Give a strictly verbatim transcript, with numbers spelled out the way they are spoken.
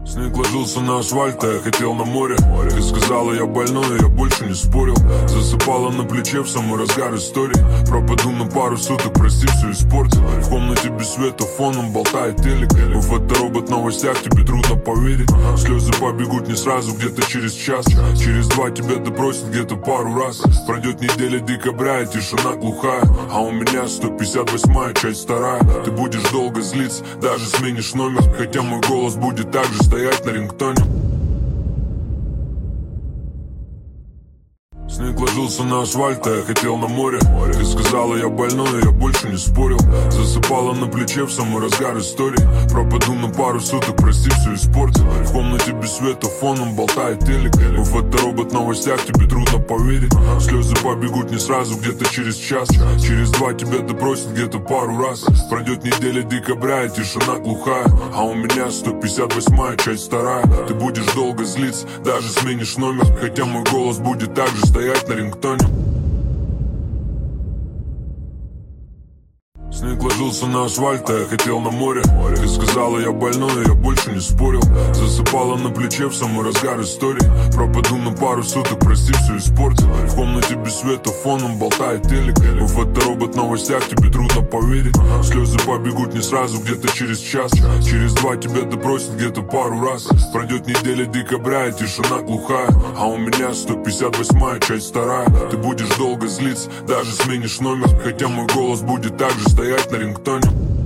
Снег ложился на асфальт, а я хотел на море. Ты сказала, я больной, я больше не спорил. Засыпала на плече в самый разгар истории. Пропаду на пару суток, прости, все испортил. В комнате без света, фоном болтает телек. Мы фоторобот в новостях, тебе трудно поверить. Слезы побегут не сразу, где-то через час. Через два тебя допросят где-то пару раз. Пройдет неделя декабря, и тишина глухая. А у меня сто пятьдесят восьмая, часть вторая. Ты будешь долго злиться, даже сменишь номер. Хотя мой голос будет так же стоять на рингтоне. Снег ложился на асфальт, а я хотел на море. Ты сказала, я больной, я больше не спорил. Засыпала на плече в самый разгар истории. Пропаду на пару суток, прости, все испортил. В комнате без света, фоном болтает телек. Мы фоторобот в новостях, тебе трудно поверить. Слезы побегут не сразу, где-то через час. Через два тебя допросят где-то пару раз. Пройдет неделя декабря, и тишина глухая. А у меня сто пятьдесят восьмая, часть вторая. Ты будешь долго злиться, даже сменишь номер. Хотя мой голос будет так же стоять на рингтоне. Снег ложился на асфальт, а я хотел на море. Ты сказала, я больной, я больше не спорил. Засыпала на плече в самый разгар истории. Пропаду на пару суток, прости, все испортил. В комнате без света, фоном болтает телек. Мы фоторобот в новостях, тебе трудно поверить. Слезы побегут не сразу, где-то через час. Через два тебя допросят где-то пару раз. Пройдет неделя декабря, и тишина глухая. А у меня сто пятьдесят восьмая, часть вторая. Ты будешь долго злиться, даже сменишь номер. Хотя мой голос будет так же стоять на рингтоне.